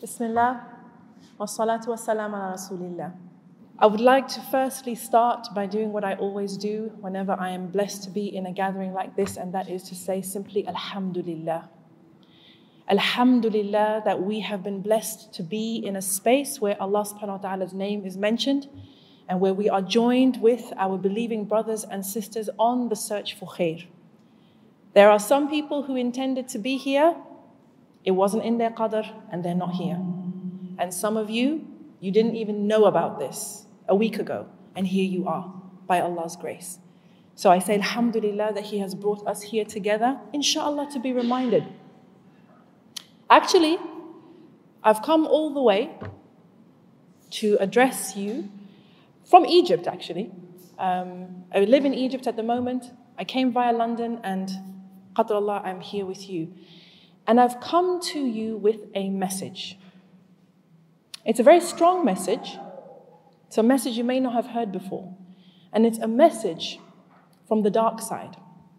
Bismillah, wa salatu wa salam ala rasulillah. I would like to firstly start by doing what I always do whenever I am blessed to be in a gathering like this, and that is to say simply Alhamdulillah. Alhamdulillah that we have been blessed to be in a space where Allah subhanahu wa ta'ala's name is mentioned and where we are joined with our believing brothers and sisters on the search for khair. There are some people who intended to be here, it wasn't in their qadr, and they're not here. And some of you, you didn't even know about this a week ago, and here you are, by Allah's grace. So I say Alhamdulillah that He has brought us here together, inshallah, to be reminded. Actually, I've come all the way to address you from Egypt, actually. I live in Egypt at the moment. I came via London, and Qadrallah, I'm here with you. And I've come to you with a message. It's a very strong message. It's a message you may not have heard before. And it's a message from the dark side.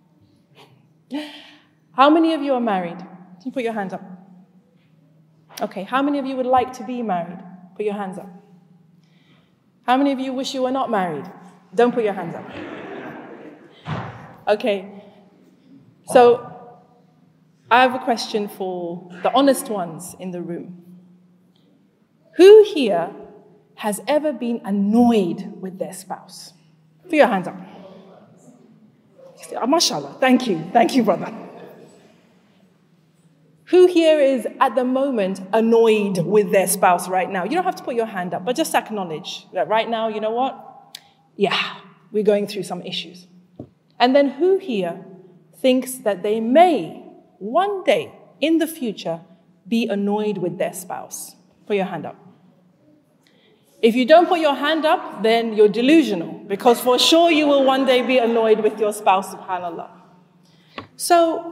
How many of you are married? Can you put your hands up? Okay, how many of you would like to be married? Put your hands up. How many of you wish you were not married? Don't put your hands up. Okay, so I have a question for the honest ones in the room. Who here has ever been annoyed with their spouse? Put your hands up. MashaAllah, thank you, brother. Who here is at the moment annoyed with their spouse right now? You don't have to put your hand up, but just acknowledge that right now, you know what? Yeah, we're going through some issues. And then who here thinks that they may one day in the future be annoyed with their spouse? Put your hand up. If you don't put your hand up, then you're delusional, because for sure you will one day be annoyed with your spouse, subhanAllah. So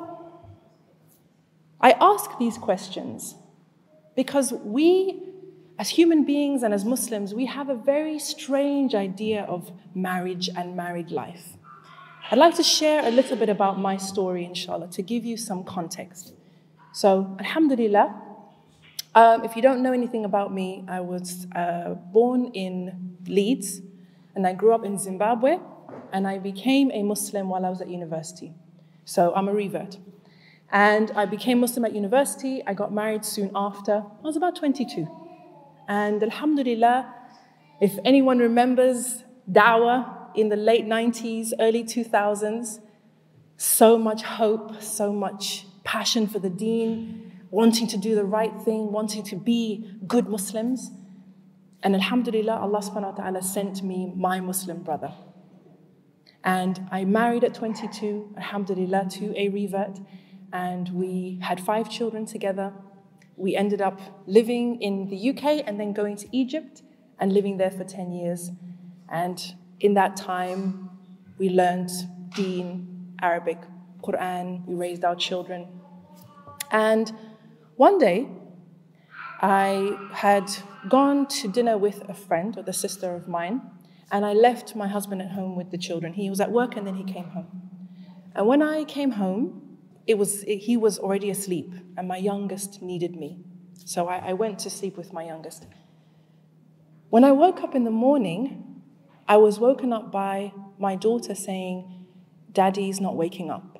I ask these questions because we, as human beings and as Muslims, we have a very strange idea of marriage and married life. I'd like to share a little bit about my story, inshallah, to give you some context. So, alhamdulillah, if you don't know anything about me, I was born in Leeds, and I grew up in Zimbabwe, and I became a Muslim while I was at university. So I'm a revert. And I became Muslim at university. I got married soon after. I was about 22. And alhamdulillah, if anyone remembers da'wah in the late 90s, early 2000s, so much hope, so much passion for the deen, wanting to do the right thing, wanting to be good Muslims. And alhamdulillah, Allah subhanahu wa ta'ala sent me my Muslim brother. And I married at 22, alhamdulillah, to a revert. And we had 5 children together. We ended up living in the UK and then going to Egypt and living there for 10 years. And in that time, we learned Deen, Arabic, Quran, we raised our children. And one day, I had gone to dinner with a friend, or the sister of mine, and I left my husband at home with the children. He was at work and then he came home. And when I came home, he was already asleep, and my youngest needed me. So I went to sleep with my youngest. When I woke up in the morning, I was woken up by my daughter saying, "Daddy's not waking up."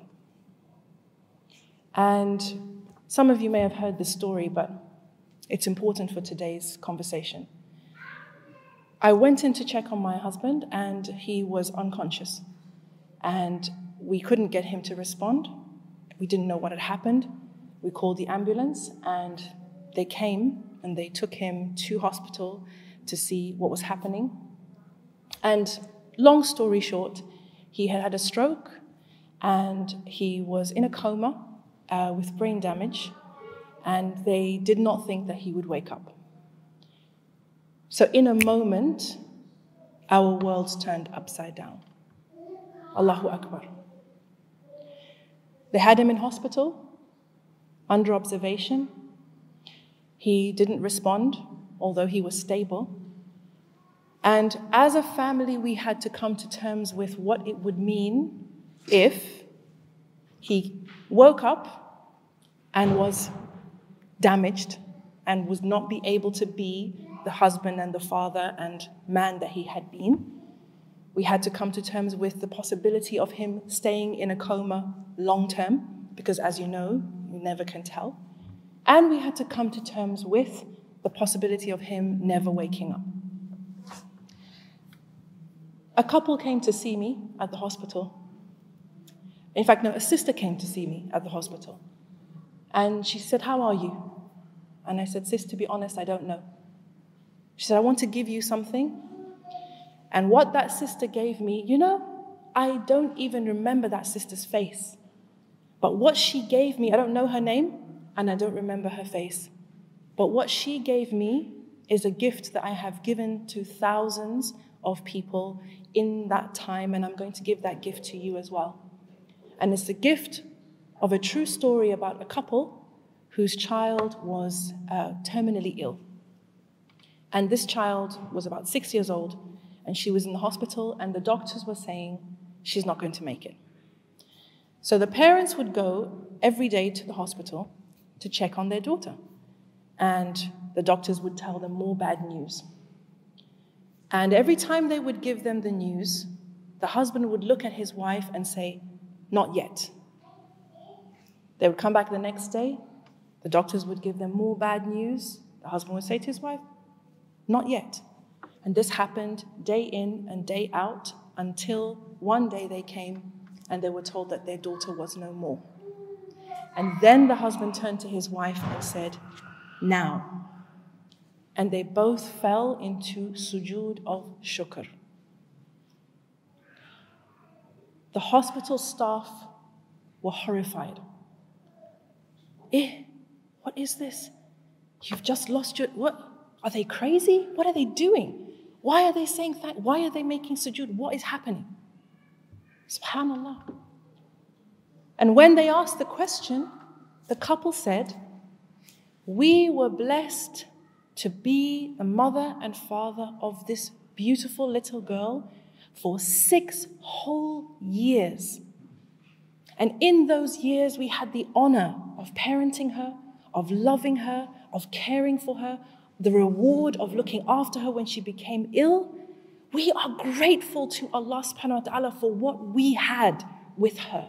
And some of you may have heard this story, but it's important for today's conversation. I went in to check on my husband, and he was unconscious. And we couldn't get him to respond. We didn't know what had happened. We called the ambulance, and they came, and they took him to hospital to see what was happening. And long story short, he had had a stroke, and he was in a coma with brain damage, and they did not think that he would wake up. So in a moment, our worlds turned upside down. Allahu Akbar. They had him in hospital, under observation. He didn't respond, although he was stable. And as a family, we had to come to terms with what it would mean if he woke up and was damaged and would not be able to be the husband and the father and man that he had been. We had to come to terms with the possibility of him staying in a coma long term, because as you know, you never can tell. And we had to come to terms with the possibility of him never waking up. A couple came to see me at the hospital. In fact, no, a sister came to see me at the hospital. And she said, "How are you?" And I said, "Sis, to be honest, I don't know." She said, "I want to give you something." And what that sister gave me, I don't even remember that sister's face. But what she gave me, I don't know her name, and I don't remember her face. But what she gave me is a gift that I have given to thousands of people in that time, and I'm going to give that gift to you as well. And it's the gift of a true story about a couple whose child was terminally ill. And this child was about 6 years old, and she was in the hospital, and the doctors were saying she's not going to make it. So the parents would go every day to the hospital to check on their daughter. And the doctors would tell them more bad news. And every time they would give them the news, the husband would look at his wife and say, "Not yet." They would come back the next day. The doctors would give them more bad news. The husband would say to his wife, "Not yet." And this happened day in and day out until one day they came and they were told that their daughter was no more. And then the husband turned to his wife and said, "Now." And they both fell into sujood of shukr. The hospital staff were horrified. What is this? You've just lost your... What? Are they crazy? What are they doing? Why are they saying that? Why are they making sujood? What is happening? Subhanallah. And when they asked the question, the couple said, "We were blessed to be the mother and father of this beautiful little girl for 6 whole years. And in those years, we had the honor of parenting her, of loving her, of caring for her, the reward of looking after her when she became ill. We are grateful to Allah subhanahu wa ta'ala for what we had with her.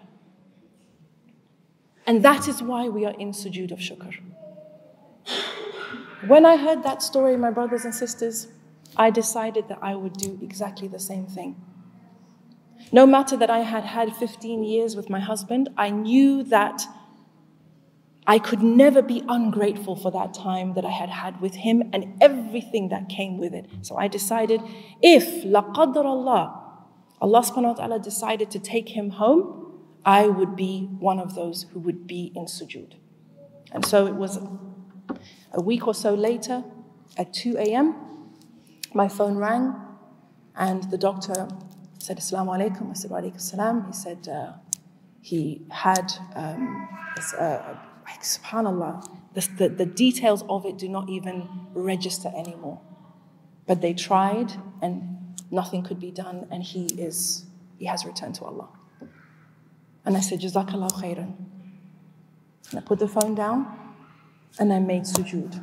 And that is why we are in sujood of shukr." When I heard that story, my brothers and sisters, I decided that I would do exactly the same thing. No matter that I had had 15 years with my husband, I knew that I could never be ungrateful for that time that I had had with him and everything that came with it. So I decided, if laqadar Allah subhanahu wa ta'ala decided to take him home, I would be one of those who would be in sujood. And so it was a week or so later, at 2 a.m., my phone rang, and the doctor said, "Assalamu alaikum." I said, "Wa alaikum salam." He said he had, subhanallah, the details of it do not even register anymore. But they tried, and nothing could be done, and he has returned to Allah. And I said, "Jazakallahu khairan." And I put the phone down, and I made sujood.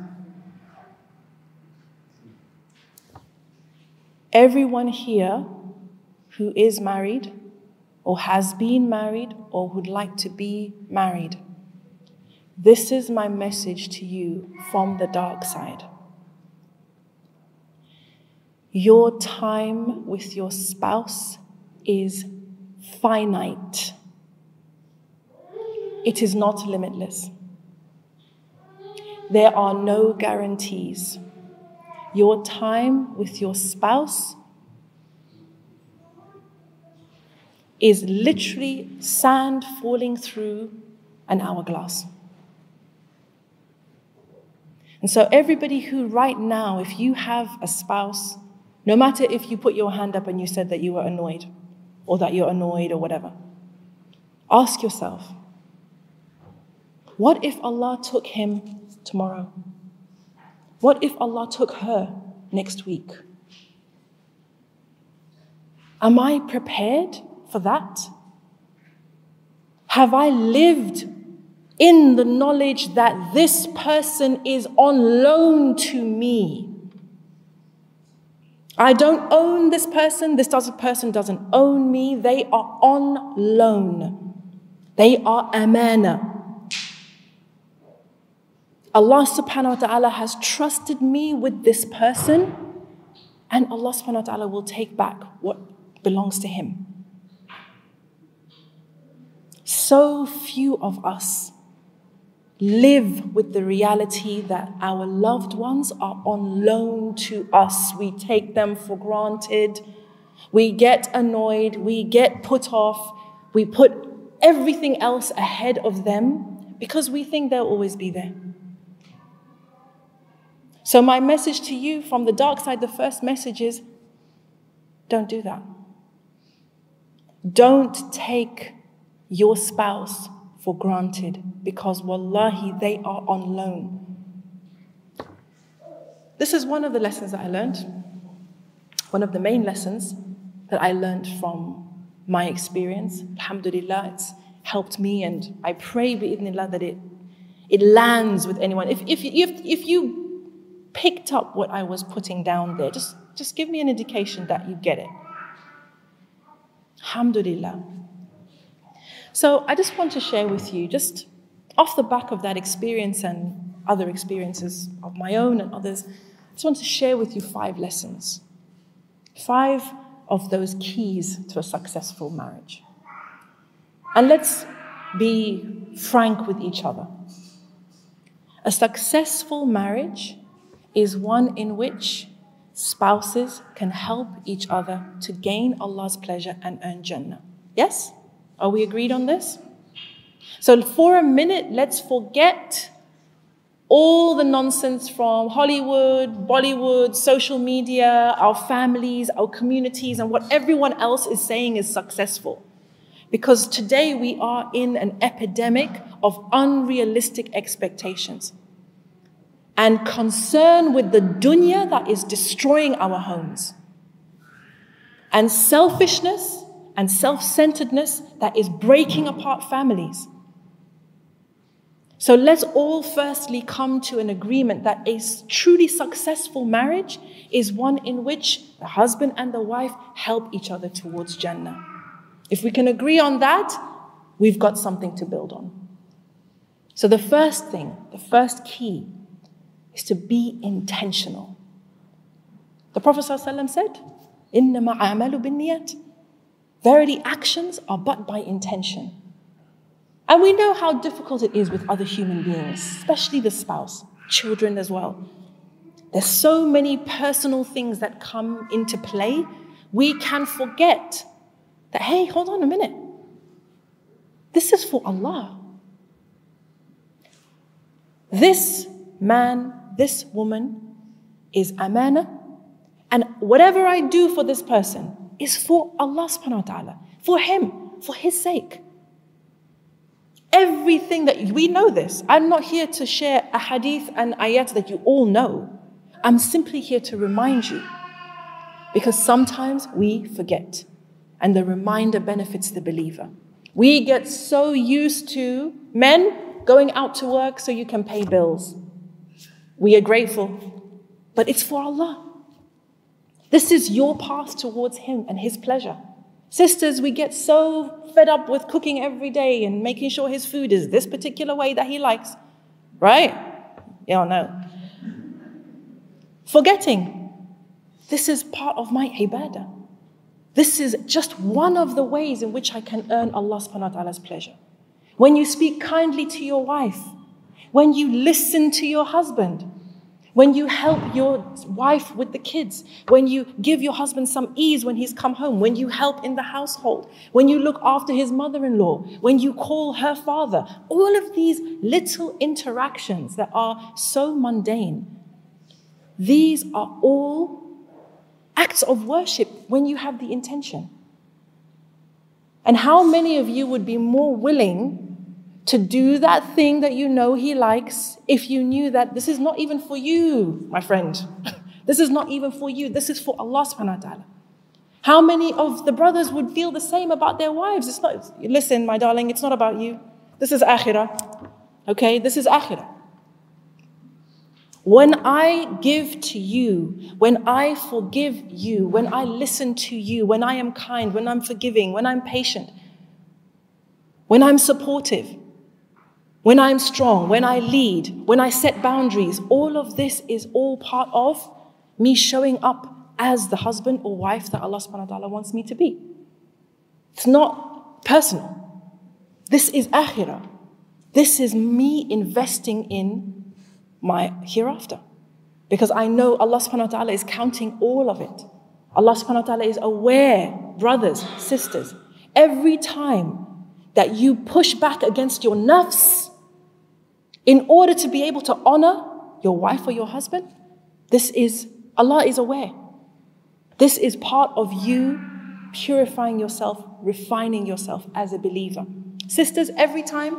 Everyone here who is married or has been married or would like to be married, this is my message to you from the dark side. Your time with your spouse is finite. It is not limitless. There are no guarantees. Your time with your spouse is literally sand falling through an hourglass. And so everybody who right now, if you have a spouse, no matter if you put your hand up and you said that you were annoyed or that you're annoyed or whatever, ask yourself, what if Allah took him tomorrow? What if Allah took her next week? Am I prepared for that? Have I lived in the knowledge that this person is on loan to me. I don't own this person. This person doesn't own me. They are on loan. They are amana. Allah subhanahu wa ta'ala has trusted me with this person, and Allah subhanahu wa ta'ala will take back what belongs to him. So few of us live with the reality that our loved ones are on loan to us. We take them for granted. We get annoyed. We get put off. We put everything else ahead of them because we think they'll always be there. So my message to you from the dark side, the first message is, don't do that. Don't take your spouse for granted, because wallahi, they are on loan. This is one of the lessons that I learned, one of the main lessons that I learned from my experience. Alhamdulillah, it's helped me, and I pray bi'idhnillah that it lands with anyone. If you picked up what I was putting down there, just give me an indication that you get it. Alhamdulillah. So I just want to share with you, just off the back of that experience and other experiences of my own and others, I just want to share with you 5 lessons. 5 of those keys to a successful marriage. And let's be frank with each other. A successful marriage is one in which spouses can help each other to gain Allah's pleasure and earn Jannah. Yes? Are we agreed on this? So for a minute, let's forget all the nonsense from Hollywood, Bollywood, social media, our families, our communities, and what everyone else is saying is successful. Because today we are in an epidemic of unrealistic expectations and concern with the dunya that is destroying our homes, and selfishness and self-centeredness that is breaking apart families. So let's all firstly come to an agreement that a truly successful marriage is one in which the husband and the wife help each other towards Jannah. If we can agree on that, we've got something to build on. So the first thing, the first key, is to be intentional. The Prophet ﷺ said, إِنَّمَا أَعْمَلُ بِالنِّيَّاتِ. Verily, actions are but by intention. And we know how difficult it is with other human beings, especially the spouse, children as well. There's so many personal things that come into play. We can forget that, hey, hold on a minute. This is for Allah. This man, this woman is amana, and whatever I do for this person is for Allah subhanahu wa ta'ala, for him, for his sake. Everything that we know this. I'm not here to share a hadith and ayat that you all know. I'm simply here to remind you, because sometimes we forget, and the reminder benefits the believer. We get so used to men going out to work so you can pay bills. We are grateful, but it's for Allah. This is your path towards him and his pleasure. Sisters, we get so fed up with cooking every day and making sure his food is this particular way that he likes. Right? Yeah or no? Forgetting, this is part of my ibadah. This is just one of the ways in which I can earn Allah subhanahu wa ta'ala's pleasure. When you speak kindly to your wife, when you listen to your husband, when you help your wife with the kids, when you give your husband some ease when he's come home, when you help in the household, when you look after his mother-in-law, when you call her father, all of these little interactions that are so mundane, these are all acts of worship when you have the intention. And how many of you would be more willing to do that thing that you know he likes if you knew that this is not even for you, my friend? This is not even for you. This is for Allah subhanahu wa ta'ala. How many of the brothers would feel the same about their wives? It's not, listen, my darling, it's not about you. This is akhirah. Okay, this is akhirah. When I give to you, when I forgive you, when I listen to you, when I am kind, when I'm forgiving, when I'm patient, when I'm supportive, when I'm strong, when I lead, when I set boundaries, all of this is all part of me showing up as the husband or wife that Allah subhanahu wa ta'ala wants me to be. It's not personal. This is akhirah. This is me investing in my hereafter. Because I know Allah subhanahu wa ta'ala is counting all of it. Allah subhanahu wa ta'ala is aware, brothers, sisters, every time that you push back against your nafs in order to be able to honor your wife or your husband, Allah is aware. This is part of you purifying yourself, refining yourself as a believer. Sisters, every time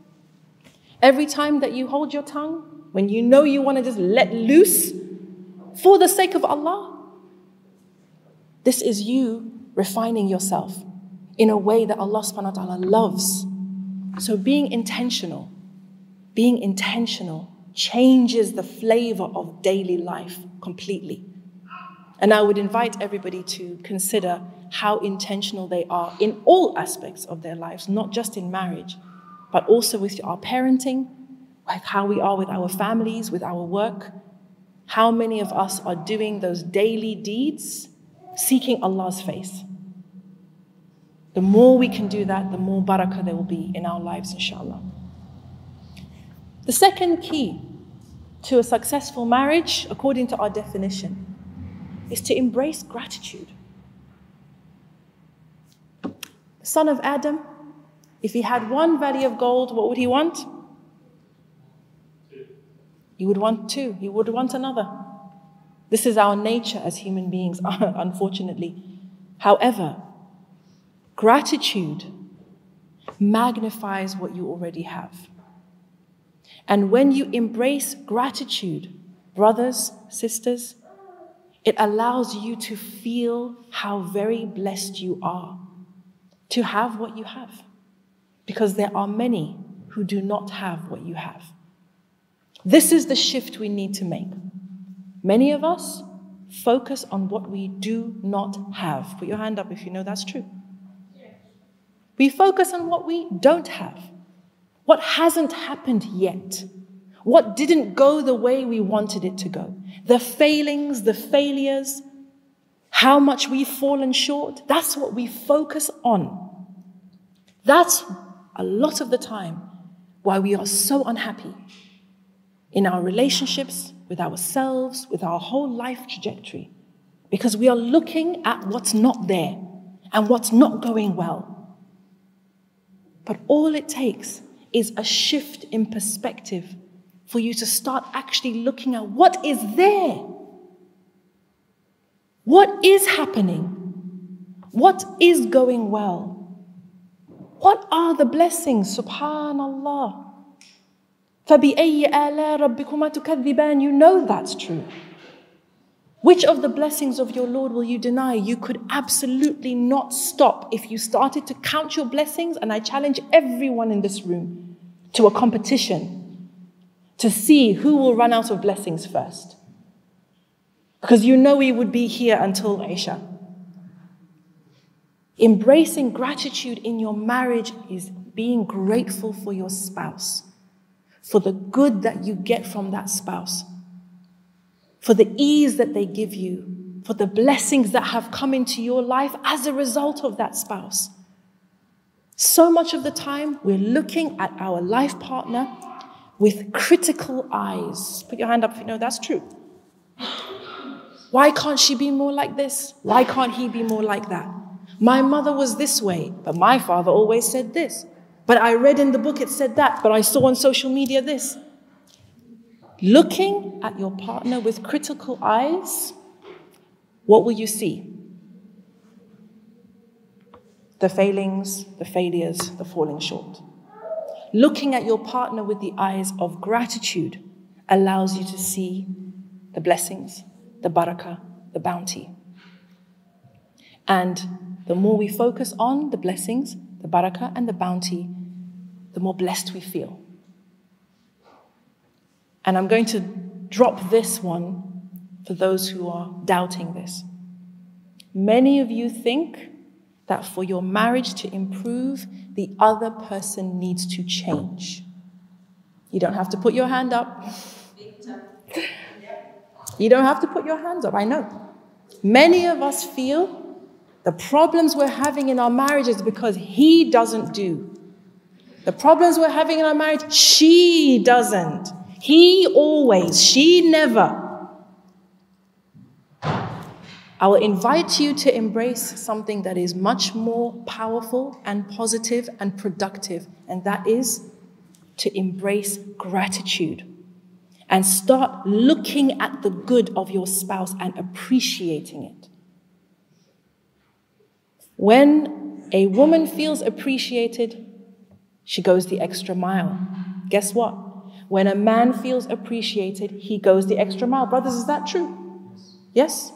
that you hold your tongue, when you know you want to just let loose for the sake of Allah, this is you refining yourself in a way that Allah subhanahu wa ta'ala loves. So being intentional changes the flavor of daily life completely. And I would invite everybody to consider how intentional they are in all aspects of their lives, not just in marriage, but also with our parenting, with how we are with our families, with our work. How many of us are doing those daily deeds, seeking Allah's face? The more we can do that, the more barakah there will be in our lives, inshallah. The second key to a successful marriage, according to our definition, is to embrace gratitude. The son of Adam, if he had one valley of gold, what would he want? He would want two. He would want another. This is our nature as human beings, unfortunately. However, gratitude magnifies what you already have. And when you embrace gratitude, brothers, sisters, it allows you to feel how very blessed you are to have what you have. Because there are many who do not have what you have. This is the shift we need to make. Many of us focus on what we do not have. Put your hand up if you know that's true. We focus on what we don't have, what hasn't happened yet, what didn't go the way we wanted it to go, the failings, the failures, how much we've fallen short. That's what we focus on. That's a lot of the time why we are so unhappy in our relationships, with ourselves, with our whole life trajectory, because we are looking at what's not there and what's not going well. But all it takes is a shift in perspective for you to start actually looking at what is there. What is happening? What is going well? What are the blessings? Subhanallah. فَبِأَيِّ آلَاءِ رَبِّكُمَا تُكَذِّبَانِ. You know that's true. Which of the blessings of your Lord will you deny? You could absolutely not stop if you started to count your blessings, and I challenge everyone in this room to a competition to see who will run out of blessings first. Because you know we would be here until Isha. Embracing gratitude in your marriage is being grateful for your spouse, for the good that you get from that spouse, for the ease that they give you, for the blessings that have come into your life as a result of that spouse. So much of the time, we're looking at our life partner with critical eyes. Put your hand up if you know that's true. Why can't she be more like this? Why can't he be more like that? My mother was this way, but my father always said this. But I read in the book it said that, but I saw on social media this. Looking at your partner with critical eyes, what will you see? The failings, the failures, the falling short. Looking at your partner with the eyes of gratitude allows you to see the blessings, the barakah, the bounty. And the more we focus on the blessings, the barakah and the bounty, the more blessed we feel. And I'm going to drop this one for those who are doubting this. Many of you think that for your marriage to improve, the other person needs to change. You don't have to put your hand up. You don't have to put your hands up, I know. Many of us feel the problems we're having in our marriage is because he doesn't do. The problems we're having in our marriage, she doesn't. He always, she never. I will invite you to embrace something that is much more powerful and positive and productive, and that is to embrace gratitude and start looking at the good of your spouse and appreciating it. When a woman feels appreciated, she goes the extra mile. Guess what? When a man feels appreciated, he goes the extra mile. Brothers, is that true? Yes?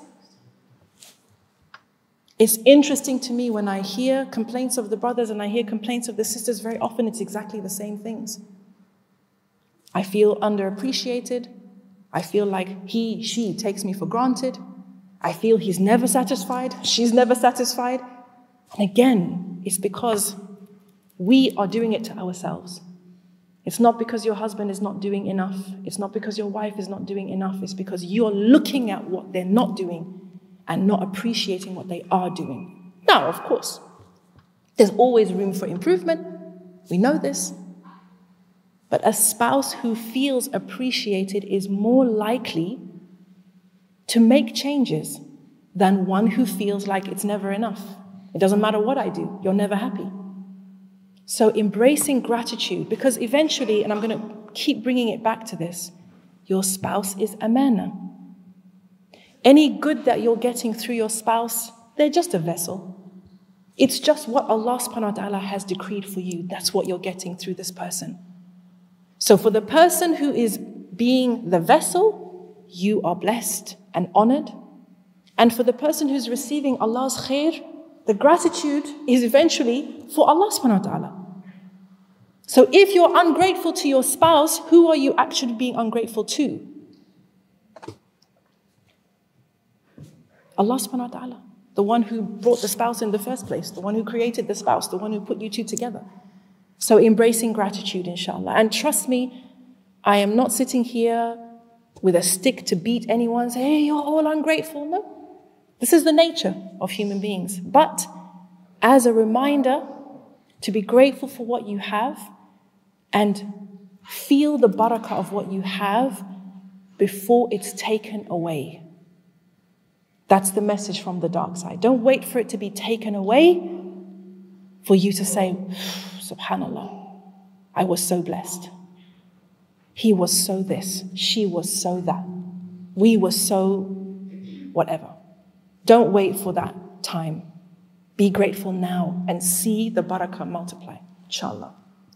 It's interesting to me when I hear complaints of the brothers and I hear complaints of the sisters, very often it's exactly the same things. I feel underappreciated. I feel like she takes me for granted. I feel he's never satisfied. She's never satisfied. And again, it's because we are doing it to ourselves. It's not because your husband is not doing enough. It's not because your wife is not doing enough. It's because you're looking at what they're not doing and not appreciating what they are doing. Now, of course, there's always room for improvement. We know this. But a spouse who feels appreciated is more likely to make changes than one who feels like it's never enough. It doesn't matter what I do, you're never happy. So embracing gratitude, because eventually, and I'm going to keep bringing it back to this, your spouse is amana. Any good that you're getting through your spouse, they're just a vessel. It's just what Allah subhanahu wa ta'ala has decreed for you. That's what you're getting through this person. So for the person who is being the vessel, you are blessed and honored. And for the person who's receiving Allah's khair, the gratitude is eventually for Allah subhanahu wa ta'ala. So if you're ungrateful to your spouse, who are you actually being ungrateful to? Allah subhanahu wa ta'ala, the one who brought the spouse in the first place, the one who created the spouse, the one who put you two together. So embracing gratitude, inshallah. And trust me, I am not sitting here with a stick to beat anyone and say, hey, you're all ungrateful. No. This is the nature of human beings. But as a reminder to be grateful for what you have and feel the barakah of what you have before it's taken away. That's the message from the dark side. Don't wait for it to be taken away for you to say, subhanallah, I was so blessed. He was so this, she was so that, we were so whatever. Don't wait for that time. Be grateful now and see the barakah multiply, inshallah.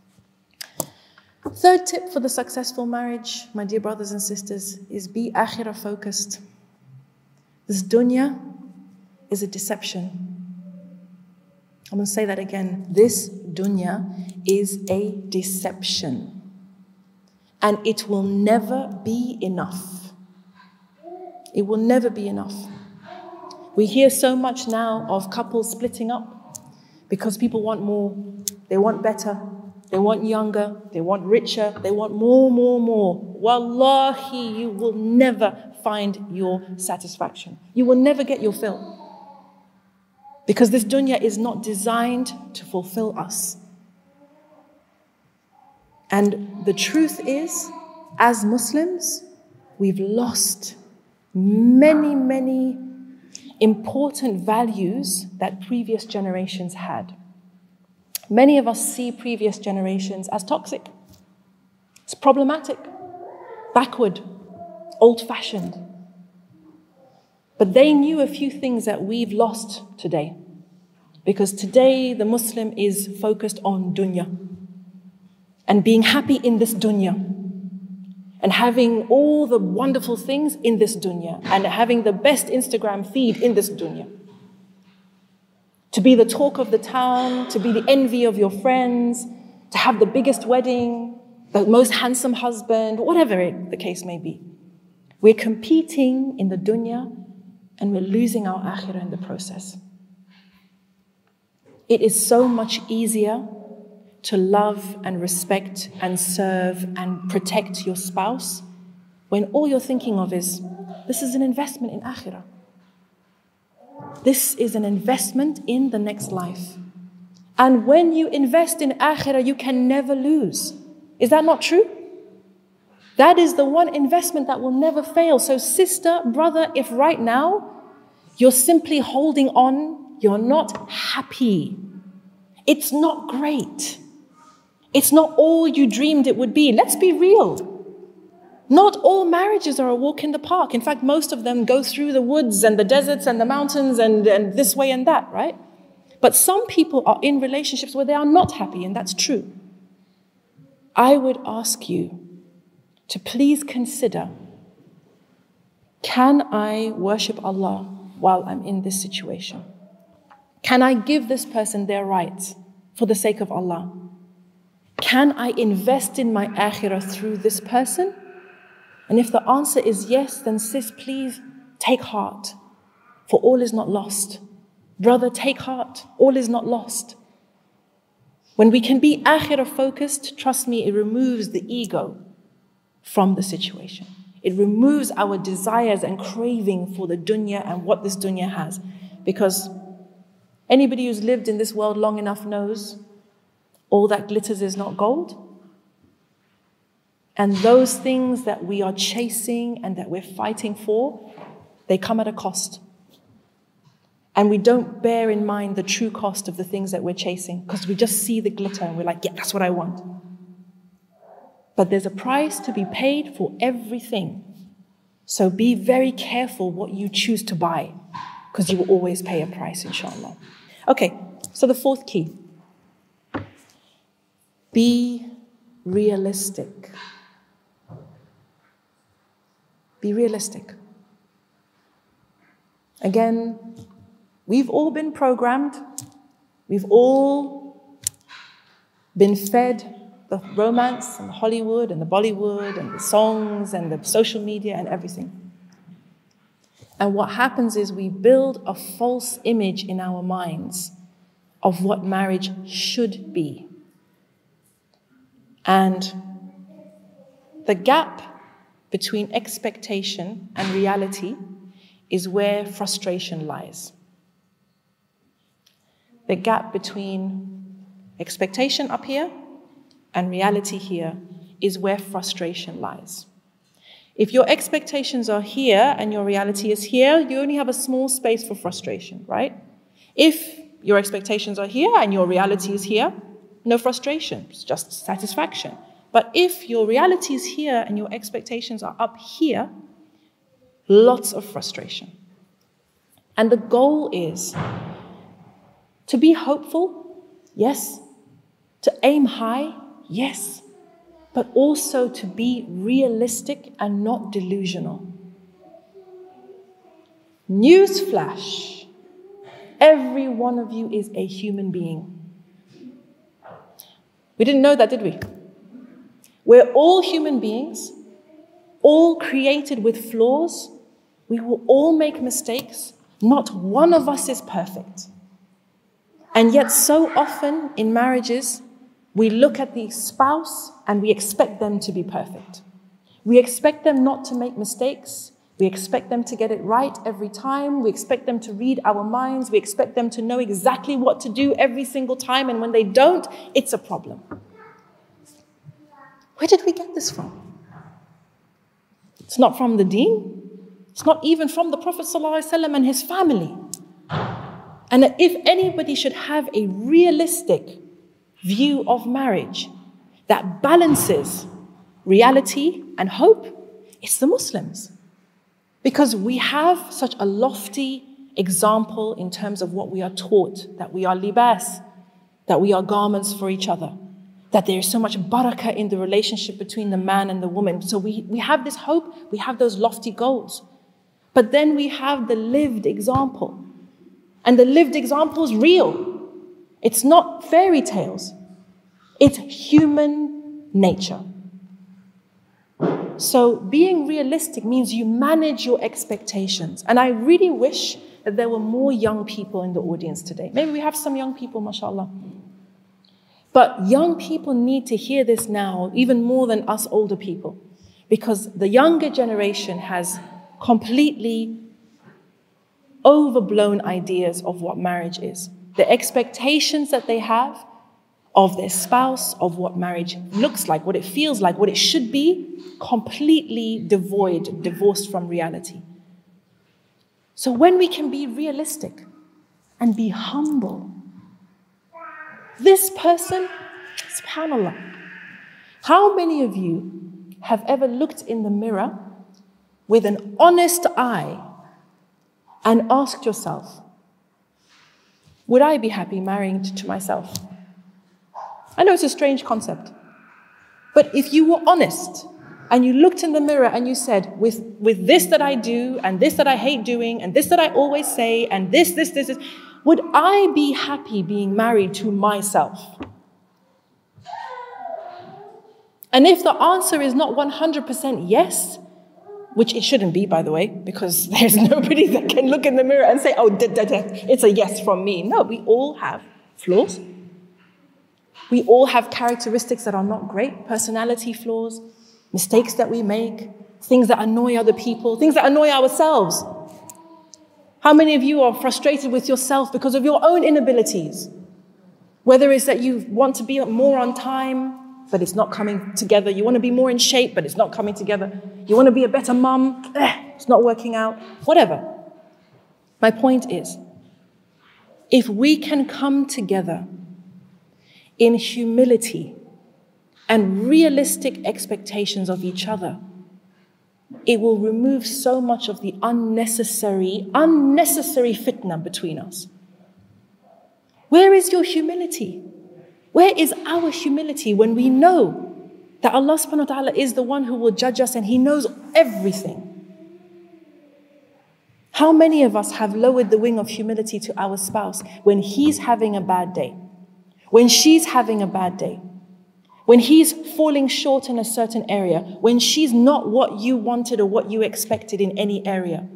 Third tip for the successful marriage, my dear brothers and sisters, is be akhirah focused. This dunya is a deception. I'm going to say that again. This dunya is a deception. And it will never be enough. It will never be enough. We hear so much now of couples splitting up because people want more, they want better, they want younger, they want richer, they want more. Wallahi, you will never find your satisfaction. You will never get your fill. Because this dunya is not designed to fulfill us. And the truth is, as Muslims, we've lost many important values that previous generations had. Many of us see previous generations as toxic. It's problematic, backward, old-fashioned. But they knew a few things that we've lost today. Because today the Muslim is focused on dunya. And being happy in this dunya. And having all the wonderful things in this dunya. And having the best Instagram feed in this dunya. To be the talk of the town, to be the envy of your friends, to have the biggest wedding, the most handsome husband, whatever the case may be. We're competing in the dunya and we're losing our akhirah in the process. It is so much easier to love and respect and serve and protect your spouse when all you're thinking of is, this is an investment in akhirah. This is an investment in the next life. And when you invest in akhirah, you can never lose. Is that not true? That is the one investment that will never fail. So sister, brother, if right now you're simply holding on, you're not happy. It's not great. It's not all you dreamed it would be. Let's be real. Not all marriages are a walk in the park. In fact, most of them go through the woods and the deserts and the mountains and this way and that, right? But some people are in relationships where they are not happy, and that's true. I would ask you to please consider, can I worship Allah while I'm in this situation? Can I give this person their rights for the sake of Allah? Can I invest in my akhirah through this person? And if the answer is yes, then sis, please take heart, for all is not lost. Brother, take heart, all is not lost. When we can be akhirah focused, trust me, it removes the ego from the situation. It removes our desires and craving for the dunya and what this dunya has. Because anybody who's lived in this world long enough knows all that glitters is not gold. And those things that we are chasing and that we're fighting for, they come at a cost. And we don't bear in mind the true cost of the things that we're chasing because we just see the glitter and we're like, yeah, that's what I want. But there's a price to be paid for everything. So be very careful what you choose to buy because you will always pay a price, inshallah. Okay, so the fourth key. Be realistic. Be realistic. Again, we've all been programmed. We've all been fed the romance and the Hollywood and the Bollywood and the songs and the social media and everything. And what happens is we build a false image in our minds of what marriage should be. And the gap between expectation and reality is where frustration lies. The gap between expectation up here and reality here is where frustration lies. If your expectations are here and your reality is here, you only have a small space for frustration, right? If your expectations are here and your reality is here, no frustration, it's just satisfaction. But if your reality is here and your expectations are up here, lots of frustration. And the goal is to be hopeful, yes. To aim high, yes. But also to be realistic and not delusional. Newsflash, every one of you is a human being. We didn't know that, did we? We're all human beings, all created with flaws. We will all make mistakes. Not one of us is perfect. And yet so often in marriages, we look at the spouse and we expect them to be perfect. We expect them not to make mistakes. We expect them to get it right every time. We expect them to read our minds. We expect them to know exactly what to do every single time. And when they don't, it's a problem. Where did we get this from? It's not from the deen. It's not even from the Prophet ﷺ and his family. And if anybody should have a realistic view of marriage that balances reality and hope, it's the Muslims. Because we have such a lofty example in terms of what we are taught, that we are libas, that we are garments for each other, that there is so much barakah in the relationship between the man and the woman. So we have this hope, we have those lofty goals. But then we have the lived example. And the lived example is real. It's not fairy tales. It's human nature. So being realistic means you manage your expectations. And I really wish that there were more young people in the audience today. Maybe we have some young people, mashallah. But young people need to hear this now, even more than us older people. Because the younger generation has completely overblown ideas of what marriage is. The expectations that they have of their spouse, of what marriage looks like, what it feels like, what it should be, completely divorced from reality. So when we can be realistic and be humble, this person, subhanAllah, how many of you have ever looked in the mirror with an honest eye and asked yourself, would I be happy marrying to myself? I know it's a strange concept, but if you were honest and you looked in the mirror and you said, with this that I do, and this that I hate doing, and this that I always say, and this, would I be happy being married to myself? And if the answer is not 100% yes, which it shouldn't be, by the way, because there's nobody that can look in the mirror and say, oh, it's a yes from me. No, we all have flaws. We all have characteristics that are not great, personality flaws, mistakes that we make, things that annoy other people, things that annoy ourselves. How many of you are frustrated with yourself because of your own inabilities? Whether it's that you want to be more on time, but it's not coming together. You want to be more in shape, but it's not coming together. You want to be a better mum, it's not working out. Whatever. My point is, if we can come together in humility and realistic expectations of each other, it will remove so much of the unnecessary fitna between us. Where is your humility? Where is our humility when we know that Allah subhanahu wa ta'ala is the one who will judge us and He knows everything? How many of us have lowered the wing of humility to our spouse when he's having a bad day, when she's having a bad day, when he's falling short in a certain area, when she's not what you wanted or what you expected in any area?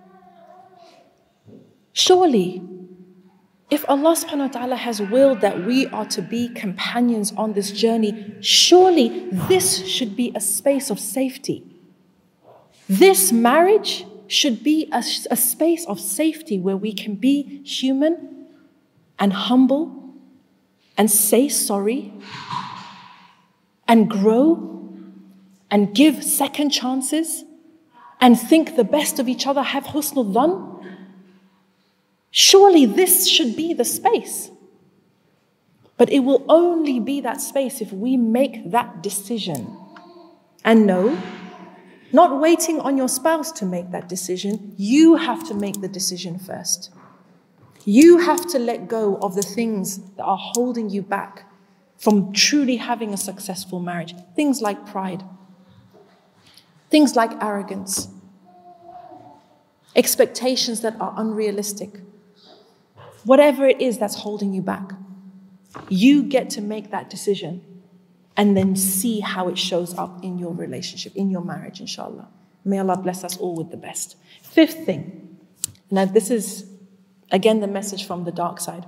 Surely, if Allah subhanahu wa ta'ala has willed that we are to be companions on this journey, surely this should be a space of safety. This marriage should be a space of safety where we can be human and humble and say sorry and grow and give second chances and think the best of each other, have husnul dhan. Surely this should be the space. But it will only be that space if we make that decision. And no, not waiting on your spouse to make that decision. You have to make the decision first. You have to let go of the things that are holding you back from truly having a successful marriage. Things like pride. Things like arrogance. Expectations that are unrealistic. Whatever it is that's holding you back, you get to make that decision and then see how it shows up in your relationship, in your marriage, inshallah. May Allah bless us all with the best. Fifth thing, now this is, again, the message from the dark side.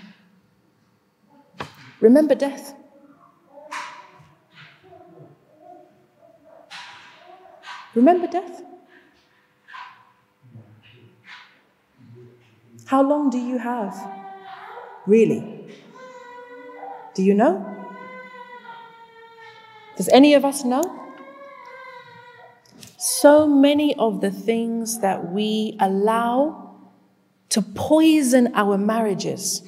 Remember death. Remember death. How long do you have? Really? Do you know? Does any of us know? So many of the things that we allow to poison our marriages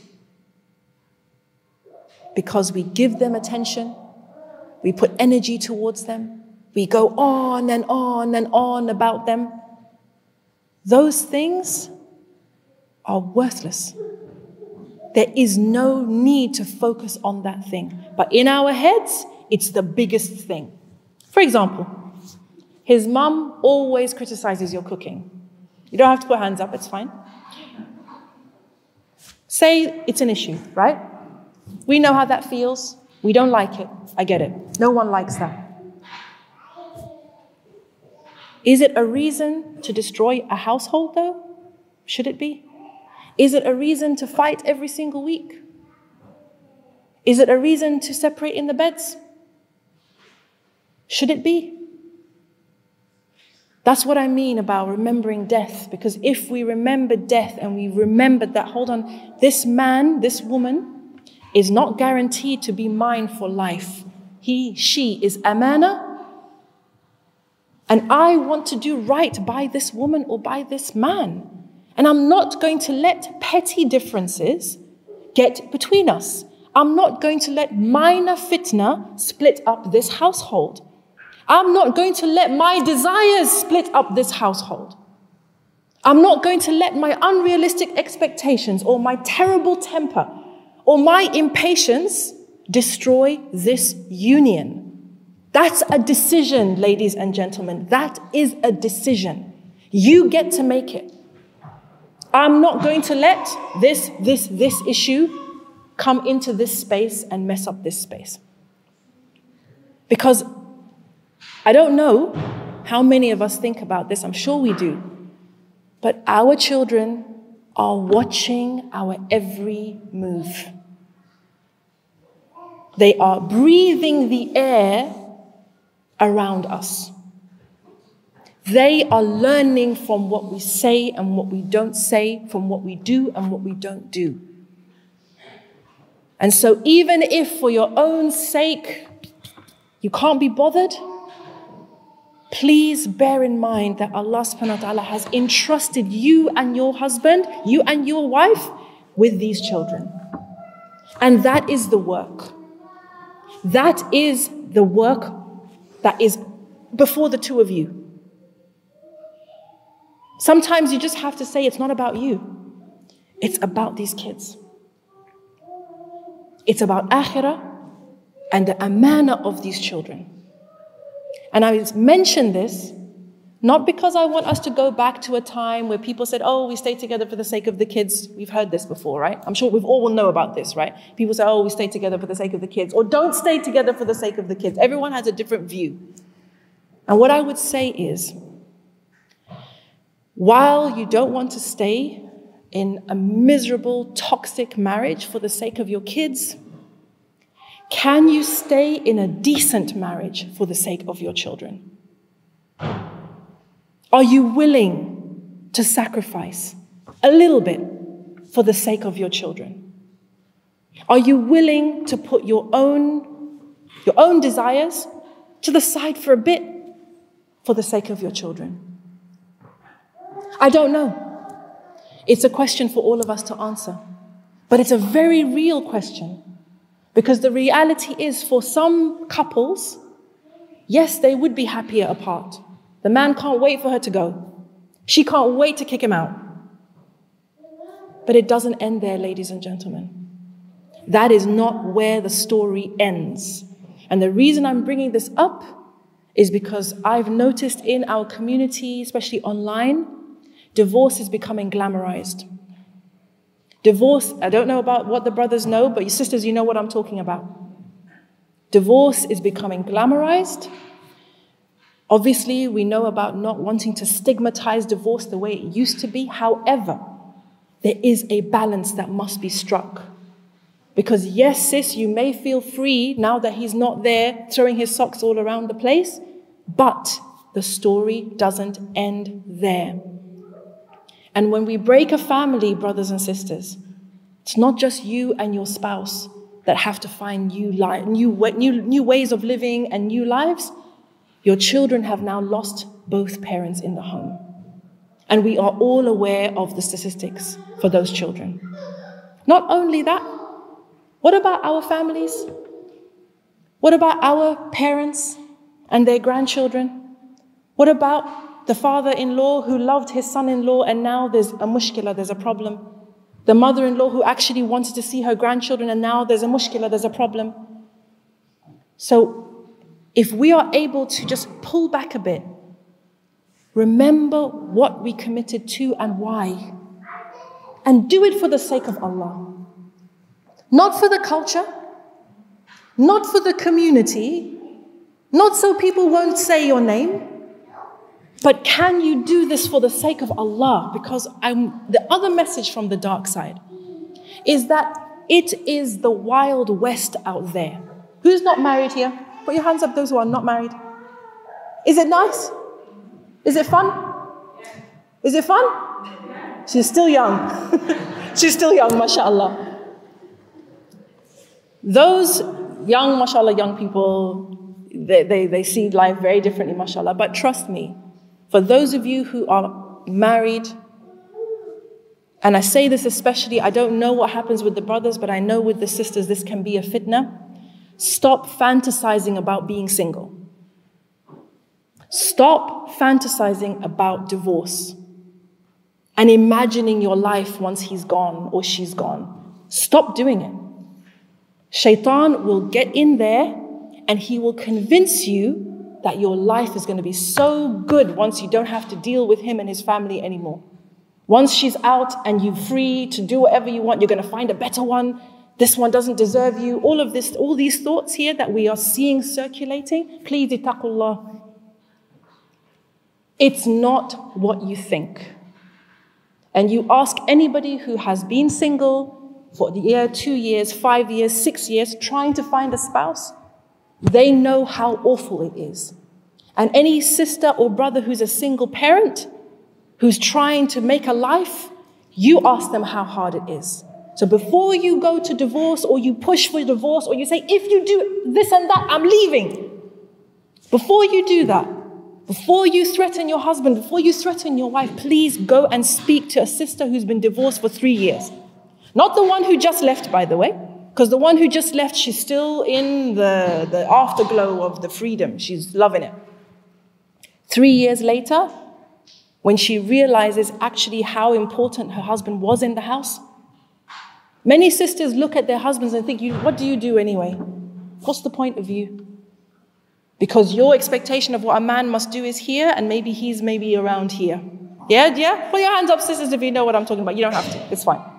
because we give them attention, we put energy towards them, we go on and on and on about them. Those things are worthless. There is no need to focus on that thing. But in our heads, it's the biggest thing. For example, his mum always criticizes your cooking. You don't have to put hands up, it's fine. Say it's an issue, right? We know how that feels. We don't like it. I get it. No one likes that. Is it a reason to destroy a household though? Should it be? Is it a reason to fight every single week? Is it a reason to separate in the beds? Should it be? That's what I mean about remembering death, because if we remember death and we remember that, hold on, this man, this woman is not guaranteed to be mine for life. He, she is amana, and I want to do right by this woman or by this man. And I'm not going to let petty differences get between us. I'm not going to let minor fitna split up this household. I'm not going to let my desires split up this household. I'm not going to let my unrealistic expectations or my terrible temper or my impatience destroy this union. That's a decision, ladies and gentlemen. That is a decision. You get to make it. I'm not going to let this issue come into this space and mess up this space. Because I don't know how many of us think about this. I'm sure we do. But our children are watching our every move. They are breathing the air around us. They are learning from what we say and what we don't say, from what we do and what we don't do. And so even if for your own sake you can't be bothered, please bear in mind that Allah subhanahu wa ta'ala has entrusted you and your husband, you and your wife, with these children. And that is the work. That is the work that is before the two of you. Sometimes you just have to say it's not about you. It's about these kids. It's about akhirah and the amana of these children. And I mention this not because I want us to go back to a time where people said, oh, we stay together for the sake of the kids. We've heard this before, right? I'm sure we all will know about this, right? People say, oh, we stay together for the sake of the kids, or don't stay together for the sake of the kids. Everyone has a different view. And what I would say is, while you don't want to stay in a miserable, toxic marriage for the sake of your kids, can you stay in a decent marriage for the sake of your children? Are you willing to sacrifice a little bit for the sake of your children? Are you willing to put your own desires to the side for a bit for the sake of your children? I don't know. It's a question for all of us to answer. But it's a very real question. Because the reality is, for some couples, yes, they would be happier apart. The man can't wait for her to go. She can't wait to kick him out. But it doesn't end there, ladies and gentlemen. That is not where the story ends. And the reason I'm bringing this up is because I've noticed in our community, especially online, divorce is becoming glamorized. Divorce, I don't know about what the brothers know, but you sisters, you know what I'm talking about. Divorce is becoming glamorized. Obviously, we know about not wanting to stigmatize divorce the way it used to be. However, there is a balance that must be struck. Because yes, sis, you may feel free now that he's not there throwing his socks all around the place, but the story doesn't end there. And when we break a family, brothers and sisters, it's not just you and your spouse that have to find new ways of living and new lives. Your children have now lost both parents in the home. And we are all aware of the statistics for those children. Not only that, what about our families? What about our parents and their grandchildren? What about the father-in-law who loved his son-in-law and now there's a mushkila, there's a problem? The mother-in-law who actually wanted to see her grandchildren and now there's a mushkila, there's a problem. So if we are able to just pull back a bit, remember what we committed to and why, and do it for the sake of Allah. Not for the culture, not for the community, not so people won't say your name. But can you do this for the sake of Allah? Because the other message from the dark side is that it is the Wild West out there. Who's not married here? Put your hands up, those who are not married. Is it nice? Is it fun? Is it fun? She's still young. She's still young, mashallah. Those young, mashallah, young people, they see life very differently, mashallah. But trust me, for those of you who are married, and I say this especially, I don't know what happens with the brothers, but I know with the sisters this can be a fitna. Stop fantasizing about being single. Stop fantasizing about divorce and imagining your life once he's gone or she's gone. Stop doing it. Shaitan will get in there and he will convince you that your life is going to be so good once you don't have to deal with him and his family anymore. Once she's out and you're free to do whatever you want, you're going to find a better one. This one doesn't deserve you. All these thoughts here that we are seeing circulating, please ittaqullah. It's not what you think. And you ask anybody who has been single for the year, 2 years, 5 years, 6 years, trying to find a spouse, they know how awful it is. And any sister or brother who's a single parent, who's trying to make a life, you ask them how hard it is. So before you go to divorce or you push for divorce or you say, if you do this and that, I'm leaving. Before you do that, before you threaten your husband, before you threaten your wife, please go and speak to a sister who's been divorced for 3 years. Not the one who just left, by the way, because the one who just left, she's still in the afterglow of the freedom. She's loving it. 3 years later, when she realizes actually how important her husband was in the house, many sisters look at their husbands and think, what do you do anyway? What's the point of you? Because your expectation of what a man must do is here, and maybe he's around here. Yeah? Put your hands up, sisters, if you know what I'm talking about. You don't have to. It's fine.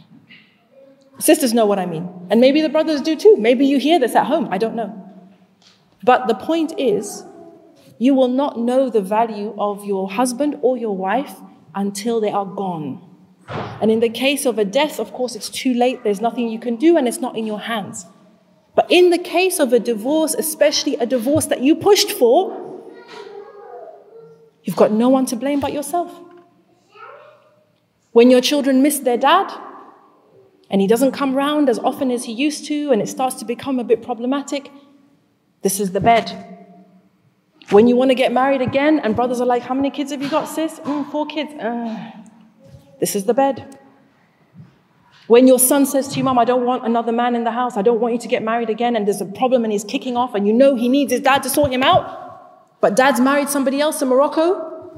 Sisters know what I mean. And maybe the brothers do too. Maybe you hear this at home. I don't know. But the point is, you will not know the value of your husband or your wife until they are gone. And in the case of a death, of course, it's too late. There's nothing you can do and it's not in your hands. But in the case of a divorce, especially a divorce that you pushed for, you've got no one to blame but yourself. When your children miss their dad and he doesn't come round as often as he used to and it starts to become a bit problematic, this is the bed. When you want to get married again and brothers are like, how many kids have you got, sis? 4 kids. This is the bed. When your son says to you, Mom, I don't want another man in the house. I don't want you to get married again. And there's a problem and he's kicking off and you know he needs his dad to sort him out. But dad's married somebody else in Morocco.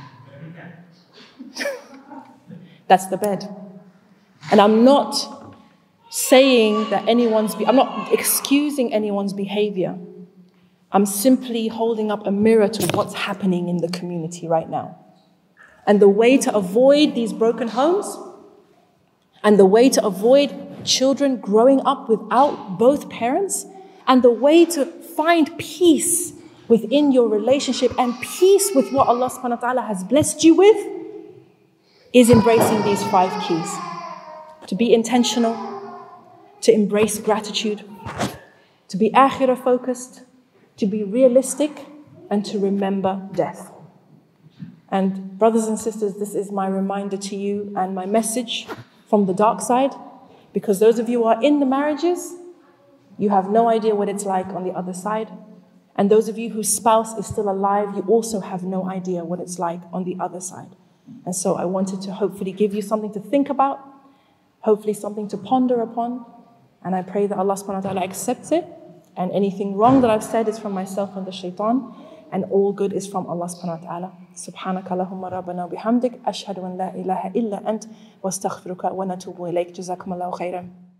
That's the bed. And I'm not saying that I'm not excusing anyone's behavior. I'm simply holding up a mirror to what's happening in the community right now. And the way to avoid these broken homes, and the way to avoid children growing up without both parents, and the way to find peace within your relationship and peace with what Allah subhanahu wa ta'ala has blessed you with, is embracing these 5 keys. To be intentional, to embrace gratitude, to be akhirah focused, to be realistic, and to remember death. And brothers and sisters, this is my reminder to you and my message from the dark side, because those of you who are in the marriages, you have no idea what it's like on the other side. And those of you whose spouse is still alive, you also have no idea what it's like on the other side. And so I wanted to hopefully give you something to think about, hopefully something to ponder upon. And I pray that Allah subhanahu wa ta'ala accepts it. And anything wrong that I've said is from myself and the shaitan. And all good is from Allah subhanahu wa ta'ala. Subhanaka Allahumma rabbana bihamdik. Ashhadu an la ilaha illa ant. Wa astaghfiruka wa natubu ilayk. Jazakum Allahu khairan.